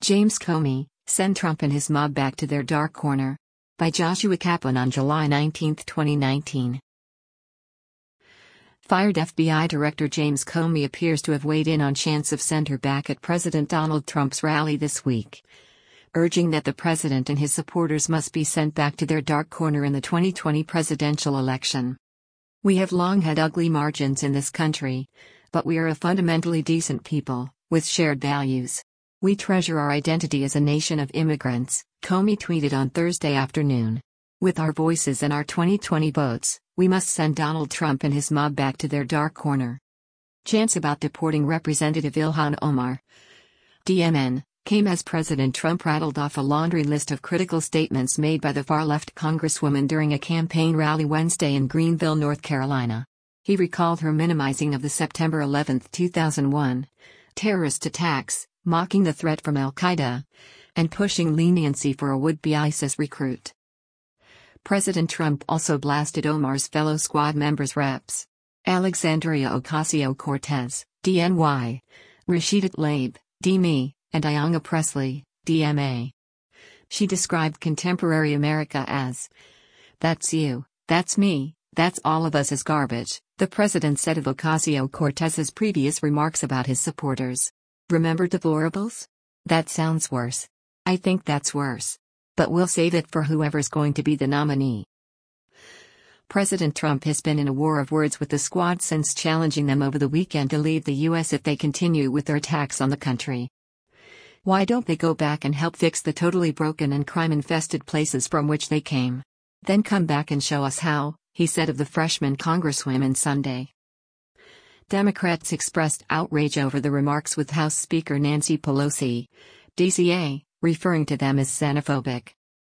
James Comey, Send Trump and His Mob Back to Their Dark Corner. By Joshua Kaplan on July 19, 2019. Fired FBI Director James Comey appears to have weighed in on chance of center back at President Donald Trump's rally this week, urging that the president and his supporters must be sent back to their dark corner in the 2020 presidential election. "We have long had ugly margins in this country, but we are a fundamentally decent people, with shared values. We treasure our identity as a nation of immigrants," Comey tweeted on Thursday afternoon. "With our voices and our 2020 votes, we must send Donald Trump and his mob back to their dark corner." Chants about deporting Representative Ilhan Omar, DMN, came as President Trump rattled off a laundry list of critical statements made by the far-left congresswoman during a campaign rally Wednesday in Greenville, North Carolina. He recalled her minimizing of the September 11, 2001, terrorist attacks, mocking the threat from al-Qaeda, and pushing leniency for a would-be ISIS recruit. President Trump also blasted Omar's fellow squad members Reps. Alexandria Ocasio-Cortez, DNY, Rashida Tlaib, DME, and Ayanna Pressley, DMA. She described contemporary America as, "That's you, that's me, that's all of us as garbage," the president said of Ocasio-Cortez's previous remarks about his supporters. "Remember deplorables? That sounds worse. I think that's worse. But we'll save it for whoever's going to be the nominee." President Trump has been in a war of words with the squad since challenging them over the weekend to leave the U.S. if they continue with their attacks on the country. "Why don't they go back and help fix the totally broken and crime-infested places from which they came? Then come back and show us how," he said of the freshman congresswoman Sunday. Democrats expressed outrage over the remarks, with House Speaker Nancy Pelosi, DCA, referring to them as xenophobic.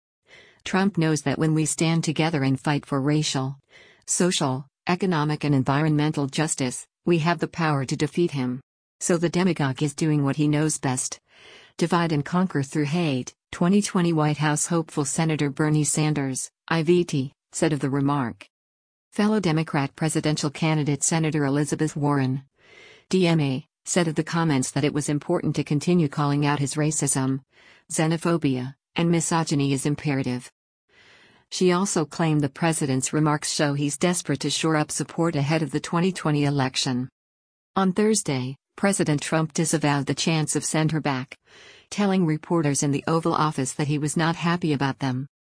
"Trump knows that when we stand together and fight for racial, social, economic and environmental justice, we have the power to defeat him. So the demagogue is doing what he knows best: divide and conquer through hate," 2020 White House hopeful Senator Bernie Sanders, IVT, said of the remark. Fellow Democrat presidential candidate Senator Elizabeth Warren, DMA, said of the comments that it was important to continue calling out his racism, xenophobia, and misogyny is imperative. She also claimed the president's remarks show he's desperate to shore up support ahead of the 2020 election. On Thursday, President Trump disavowed the chants of "send her back," telling reporters in the Oval Office that he was not happy about them.